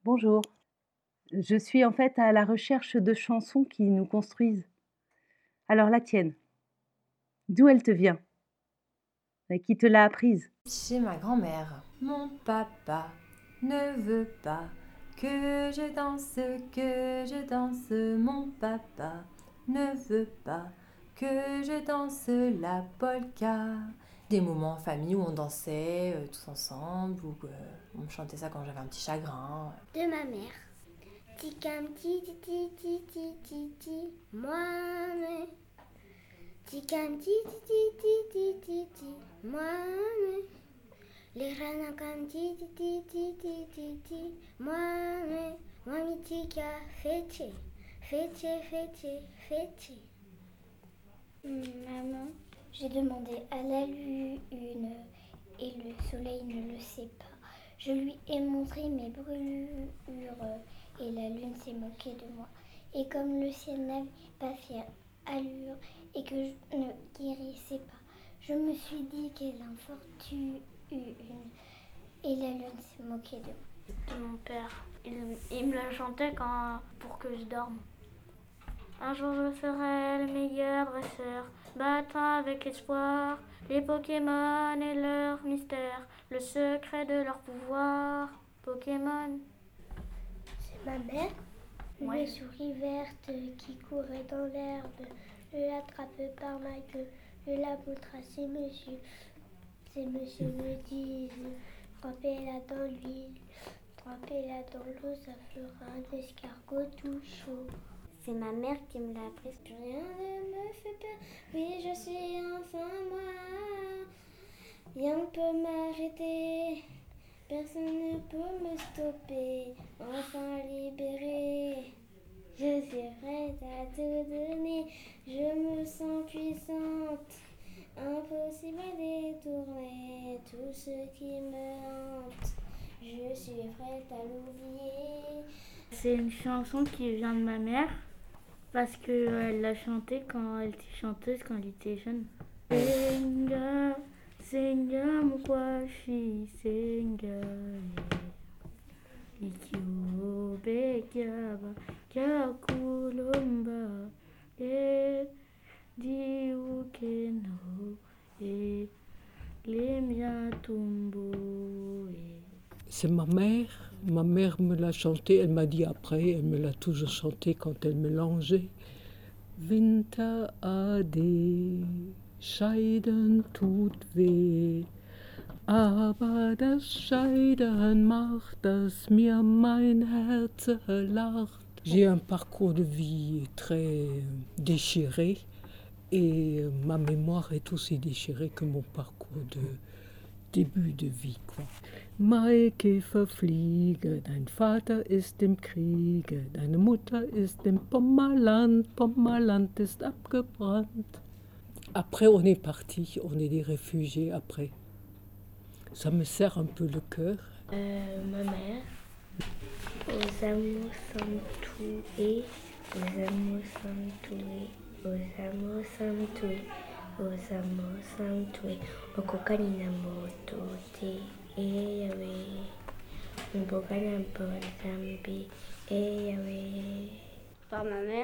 Bonjour, je suis en fait à la recherche de chansons qui nous construisent. Alors la tienne, d'où elle te vient? Qui te l'a apprise? Chez ma grand-mère, mon papa ne veut pas que je danse. Mon papa ne veut pas que je danse la polka. Des moments en famille où on dansait tous ensemble, ou on me chantait ça quand j'avais un petit chagrin. De ma mère. Ticam ti ti ti ti ti ti ti moi. Ticam ti ti ti ti ti ti moi. Les ranakam ti ti ti ti ti ti ti moi. Moi tica fete fete fete fete. Maman, j'ai demandé à la lune et le soleil ne le sait pas. Je lui ai montré mes brûlures et la lune s'est moquée de moi. Et comme le ciel n'avait pas fait allure et que je ne guérissais pas, je me suis dit quelle infortune. Et la lune s'est moquée de moi. De mon père. Il me la chantait pour que je dorme. Un jour je serai le meilleur dresseur, battant avec espoir les Pokémon et leur mystère, le secret de leur pouvoir. Pokémon. C'est ma mère. Une souris verte qui courait dans l'herbe. Je l'attrape par ma queue, je la montre à ses messieurs. Ces messieurs me disent, trempez-la dans l'huile, trempez-la dans l'eau, ça fera un escargot tout chaud. C'est ma mère qui me l'a appris. Rien ne me fait peur, oui je suis enfin moi. Rien ne peut m'arrêter, personne ne peut me stopper. Enfin libérée, je suis prête à tout donner. Je me sens puissante, impossible à détourner tout ce qui me hante. Je suis prête à l'oublier. C'est une chanson qui vient de ma mère parce qu'elle l'a chantée quand elle était chanteuse, quand elle était jeune. Senga, senga mukwashi, senga ikyobe kyaba kyakulomba diukeno lemia tumbo. C'est ma mère. Ma mère me l'a chanté, elle m'a dit après, elle me l'a toujours chanté quand elle mélangeait. Winter ade, Scheiden tut weh, aber das Scheiden macht, dass mir mein Herz lacht. J'ai un parcours de vie très déchiré et ma mémoire est aussi déchirée que mon parcours de début de vie, quoi. Maikäfer fliege, dein Vater ist im Kriege, deine Mutter ist im Pommerland, Pommerland ist abgebrannt. Après, on est parti, on est des réfugiés après. Ça me serre un peu le cœur. Ma mère, aux amours sommes tués, aux amours sommes tués, aux amours sommes tués, aux amours sommes tués, okokani na moto te, Yahweh, mbokana bon zambi, Yahweh. Par ma mère.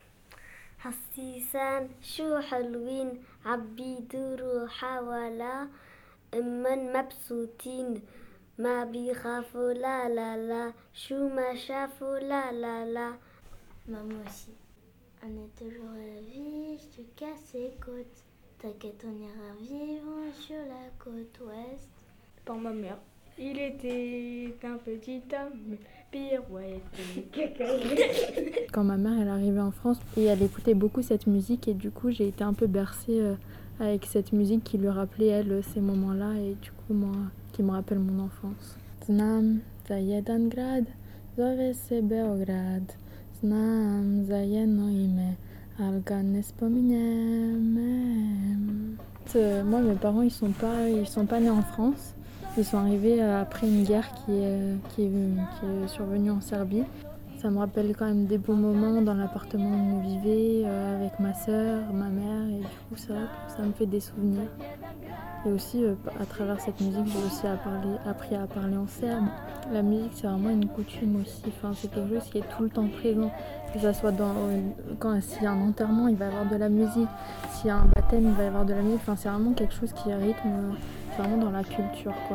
حسيسان شو حلوين عبيدوا روحا ولا من مبسوطين ما بيخافوا لا لا لا شو ما شافوا لا لا لا. Maman aussi. On est toujours à la vie jusqu'à ses côtes. T'inquiète, on ira vivre sur la côte ouest. Par ma mère. Il était un petit homme, pirouette. Quand ma mère elle est arrivée en France, et elle écoutait beaucoup cette musique et du coup j'ai été un peu bercée avec cette musique qui lui rappelait elle ces moments-là et du coup moi qui me rappelle mon enfance. Znam za jedan grad, zove se Beograd. Znam za jedno ime, al ga ne spominjem. Moi mes parents ils sont pas nés en France. Ils sont arrivés après une guerre qui est survenue en Serbie. Ça me rappelle quand même des bons moments dans l'appartement où on vivait, avec ma sœur, ma mère, et du coup c'est vrai que ça me fait des souvenirs. Et aussi, à travers cette musique, j'ai aussi appris à parler en serbe. La musique, c'est vraiment une coutume aussi, enfin, c'est quelque chose qui est tout le temps présent. Que ce soit s'il y a un enterrement, il va y avoir de la musique. S'il y a un baptême, il va y avoir de la musique. Enfin, c'est vraiment quelque chose qui rythme, c'est vraiment dans la culture, quoi.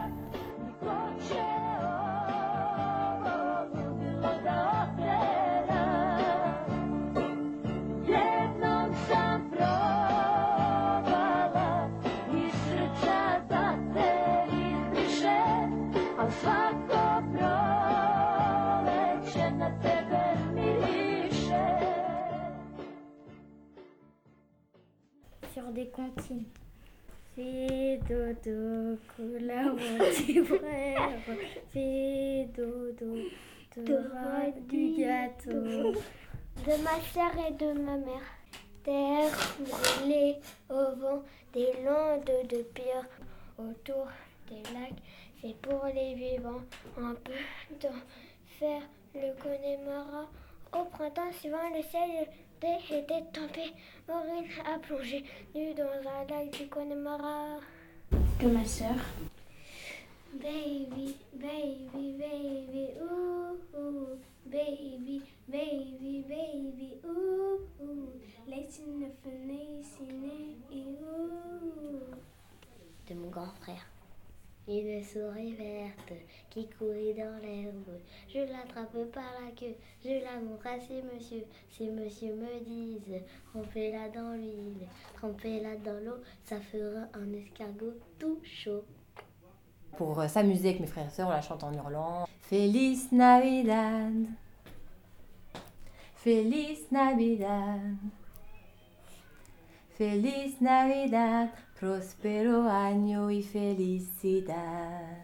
Sur des comptines. Fais dodo, collaborative frère. Fais dodo, t'auras du gâteau. De ma sœur et de ma mère. Terre brûlée au vent, des landes de pierre autour des lacs. C'est pour les vivants, un peu d'enfer, le Connemara. Au printemps suivant, le ciel était tempé. Maureen a plongé nue dans un lac du Connemara. De ma sœur. Baby, baby, baby, ooh, ooh. Baby, baby, baby, ooh, ooh. Laisse une fenêtre, ooh. De mon grand frère. Une souris verte qui courait dans l'herbe. Je l'attrape par la queue, je la montre à ces messieurs. Ces messieurs me disent, trempez-la dans l'huile, trempez-la dans l'eau, ça fera un escargot tout chaud. Pour s'amuser avec mes frères et sœurs, on la chante en hurlant. Feliz Navidad, Feliz Navidad, Feliz Navidad, prospero año y felicidad.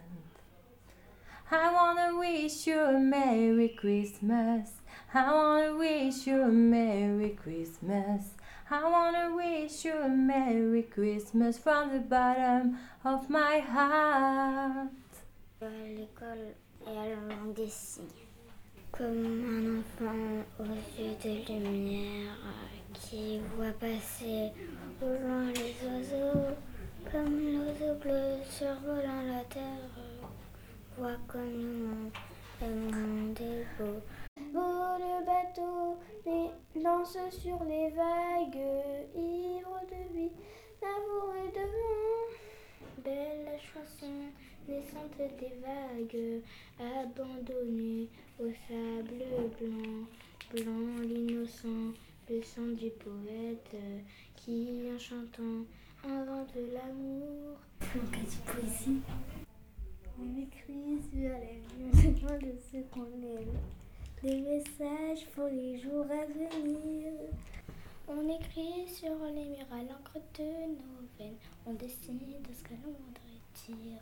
I wanna wish you a Merry Christmas. I wanna wish you a Merry Christmas. I wanna wish you a Merry Christmas from the bottom of my heart. À l'école et à la langue des signes. Comme un enfant aux yeux de lumière qui voit passer au loin les oiseaux. Comme l'oiseau bleu survolant la terre, voit comme le monde est beau. Beau le bateau lance sur les vagues, ivre de vie, d'amour et de vent. Belle la chanson naissante des vagues, abandonnée au sable blanc. Blanc l'innocent, le chant du poète qui en chantant invente l'amour. Un cas de poésie. On écrit sur les vieux de ce qu'on aime. Des messages pour les jours à venir. On écrit sur les murs à l'encre de nos veines. On dessine de ce que l'on voudrait dire.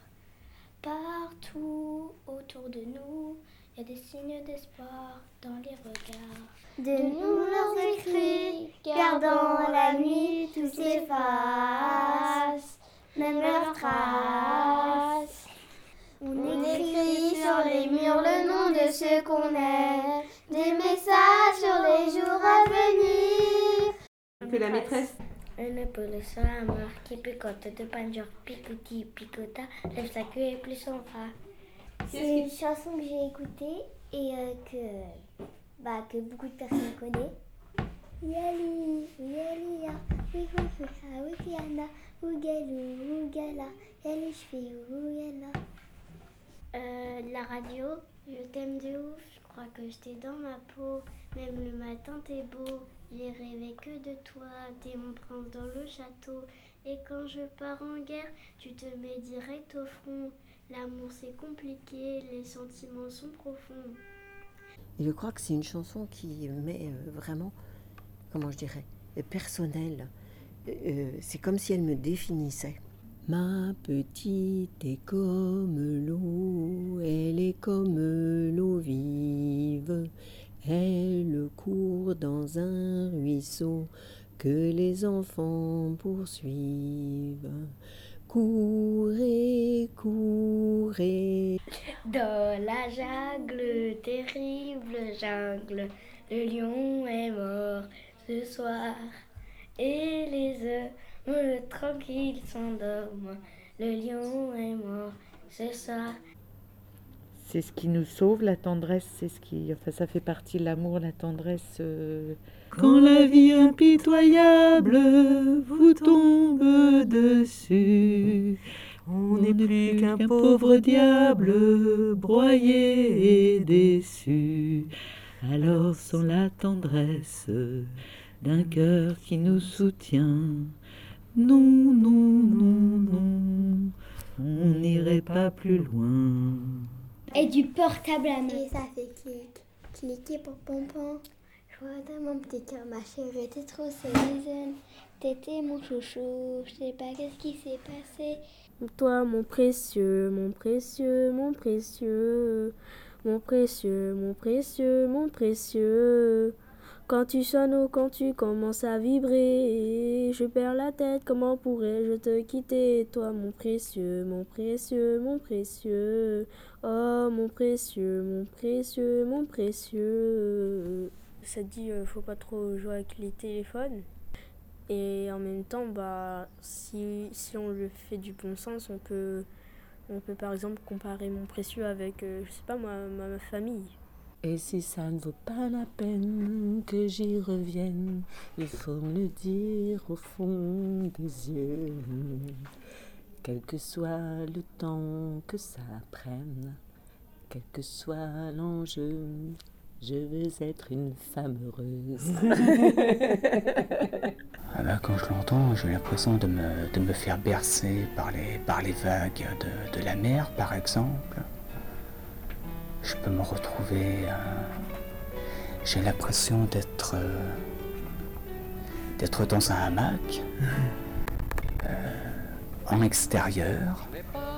Partout autour de nous, il y a des signes d'espoir dans les regards. De nous leurs écrits, gardant la nuit, tout s'efface, même leurs traces. On écrit sur les murs le nom de ceux qu'on aime, des messages sur les jours à venir. Que la maîtresse. Une poule sur la mort qui picote de panjor, picoti, picota, lève sa queue et plus son bras. C'est une chanson que j'ai écoutée et que beaucoup de personnes connaissent. Yali, yali, ya, oui, yana, ougalou, ougala, yali, chfi, ougala. La radio, je t'aime de ouf, je crois que j'étais dans ma peau, même le matin t'es beau, j'ai rêvé que de toi, t'es mon prince dans le château, et quand je pars en guerre, tu te mets direct au front, l'amour c'est compliqué, les sentiments sont profonds. Et je crois que c'est une chanson qui m'est vraiment, comment je dirais, personnelle, c'est comme si elle me définissait. Ma petite est comme l'eau, elle est comme l'eau vive. Elle court dans un ruisseau que les enfants poursuivent. Courez, courez. Dans la jungle, terrible jungle, le lion est mort ce soir. Et les œufs tranquilles s'endorment, le lion est mort ce soir. C'est ce qui nous sauve, la tendresse, ça fait partie de l'amour, la tendresse. Quand la vie impitoyable vous tombe dessus, on n'est plus qu'un pauvre diable, broyé et déçu. Alors sans la tendresse d'un cœur qui nous soutient, non, non, non, non, on n'irait pas plus loin. Et du portable à main. Et ça fait cliquer pour pompon. Je vois dans mon petit cœur, ma chérie, t'es trop saison. T'étais mon chouchou, je sais pas qu'est-ce qui s'est passé. Toi, mon précieux, mon précieux, mon précieux, mon précieux, mon précieux, mon précieux. Quand tu sonnes ou quand tu commences à vibrer, je perds la tête, comment pourrais-je te quitter? Toi, mon précieux, mon précieux, mon précieux. Oh, mon précieux, mon précieux, mon précieux. Ça dit, faut pas trop jouer avec les téléphones. Et en même temps, si on le fait du bon sens, on peut par exemple comparer mon précieux avec, je sais pas moi, ma famille. Et si ça ne vaut pas la peine que j'y revienne, il faut me le dire au fond des yeux. Quel que soit le temps que ça prenne, quel que soit l'enjeu, je veux être une femme heureuse. Quand je l'entends, j'ai l'impression de me faire bercer par les vagues de la mer, par exemple. Je peux me retrouver... j'ai l'impression d'être dans un hamac, en extérieur,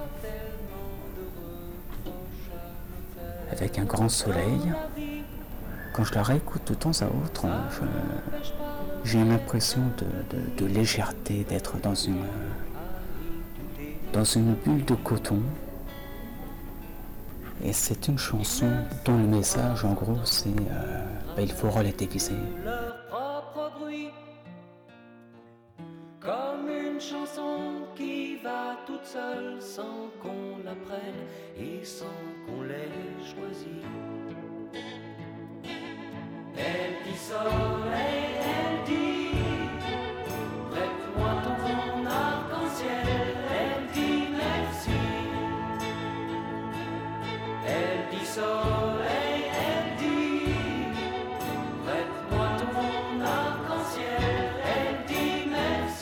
avec un grand soleil. Quand je la réécoute de temps à autre, j'ai l'impression de légèreté, d'être dans une bulle de coton. Et c'est une chanson dont le message, en gros, c'est il faut relativiser. Leur propre bruit, comme une chanson qui va toute seule sans qu'on la prenne et sans qu'on l'ait choisie. Elle dit soleil, elle dit prête-moi ton arc-en-ciel, elle dit merci. Elle dit soleil, elle dit prête-moi ton arc-en-ciel, elle dit merci.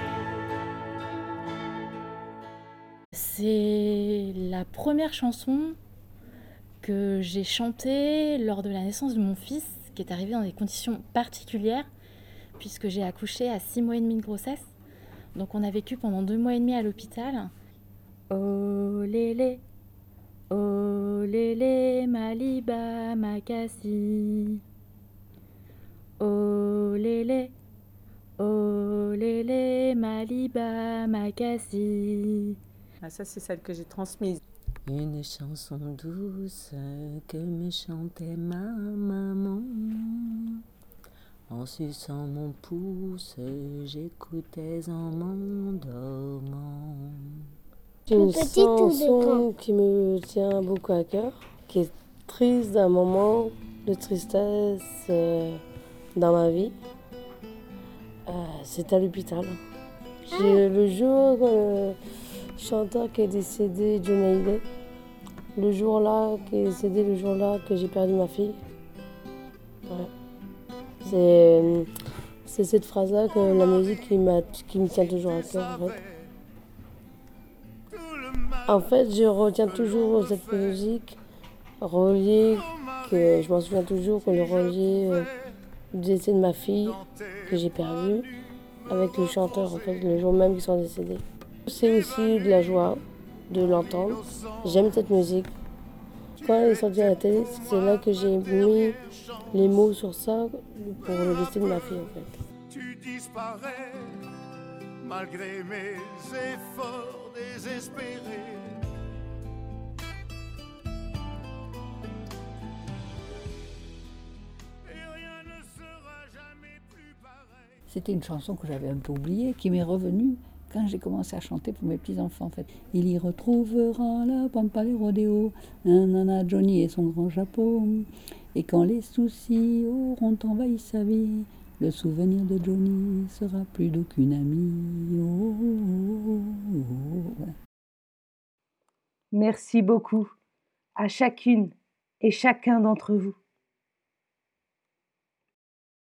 C'est la première chanson que j'ai chantée lors de la naissance de mon fils, qui est arrivé dans des conditions particulières, puisque j'ai accouché à 6 mois et demi de grossesse. Donc on a vécu pendant 2 mois et demi à l'hôpital. Oh lélé, Maliba Makassi. Oh lélé, Maliba Makassi. Ah, ça, c'est celle que j'ai transmise. Une chanson douce que me chantait ma maman. En suçant mon pouce, j'écoutais en m'endormant. C'est une chanson qui me tient beaucoup à cœur, qui est triste d'un moment de tristesse dans ma vie. C'est à l'hôpital. Le jour le chanteur qui est décédé, John Hallyday, le jour-là que j'ai perdu ma fille. Ouais. C'est cette phrase-là que la musique qui me tient toujours à cœur, en fait. En fait, je retiens toujours cette musique reliée, que je m'en souviens toujours, qu'on est relié du décès de ma fille, que j'ai perdue, avec le chanteur, en fait, le jour même qu'ils sont décédés. C'est aussi de la joie de l'entendre. J'aime cette musique. Quand elle est sortie à la télé, c'est là que j'ai mis les mots sur ça pour le décès de ma fille, en fait. Tu disparais, malgré mes efforts désespérés. Et rien ne sera jamais plus pareil. C'était une chanson que j'avais un peu oubliée, qui m'est revenue quand j'ai commencé à chanter pour mes petits-enfants, en fait. Il y retrouvera la pampa les rodéos, nanana Johnny et son grand chapeau. Et quand les soucis auront envahi sa vie, le souvenir de Johnny sera plus d'aucune amie. Oh, oh, oh, oh. Merci beaucoup à chacune et chacun d'entre vous.